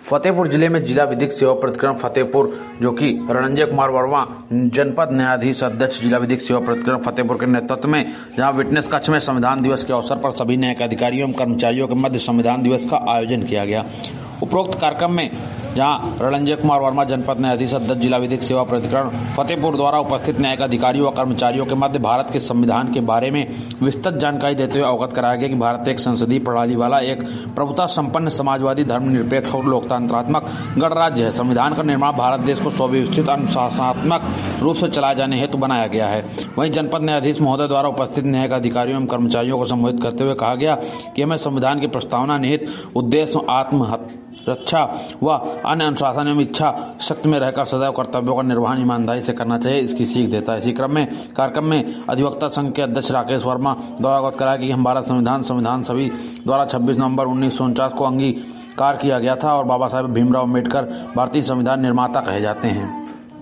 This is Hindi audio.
फतेहपुर जिले में जिला विधिक सेवा प्राधिकरण फतेहपुर जो कि रणंजय कुमार वर्मा जनपद न्यायाधीश अध्यक्ष जिला विधिक सेवा प्राधिकरण फतेहपुर के नेतृत्व में जहां विटनेस कक्ष में संविधान दिवस के अवसर पर सभी न्यायिक अधिकारियों एवं कर्मचारियों के मध्य संविधान दिवस का आयोजन किया गया। उपरोक्त कार्यक्रम में जहां रणंजय कुमार वर्मा जनपद न्यायाधीश अध्यक्ष जिला विधिक सेवा प्राधिकरण फतेहपुर द्वारा उपस्थित न्यायिक अधिकारियों व कर्मचारियों के मध्य भारत के संविधान के बारे में विस्तृत जानकारी देते हुए अवगत कराया गया कि भारत एक संसदीय प्रणाली वाला एक प्रभुता संपन्न समाजवादी धर्मनिरपेक्ष और लोकतांत्रात्मक गणराज्य है। संविधान का निर्माण भारत देश को सुव्यवस्थित अनुशासनात्मक रूप से चलाए जाने हेतु बनाया गया है। वहीं जनपद न्यायाधीश महोदय द्वारा उपस्थित न्यायिक अधिकारियों एवं कर्मचारियों को संबोधित करते हुए कहा गया कि हमें संविधान की प्रस्तावना निहित उद्देश्य आत्म रक्षा व अन्य अनुशासन एवं इच्छा शक्ति में रहकर सदैव कर्तव्यों का निर्वहन ईमानदारी से करना चाहिए, इसकी सीख देता है। इसी कार्यक्रम में अधिवक्ता संघ के अध्यक्ष राकेश वर्मा द्वारा अवगत कराया कि हमारा संविधान सभी द्वारा 26 नवंबर 1949 को अंगीकार किया गया था और बाबा साहेब भीमराव अम्बेडकर भारतीय संविधान निर्माता कहे जाते हैं।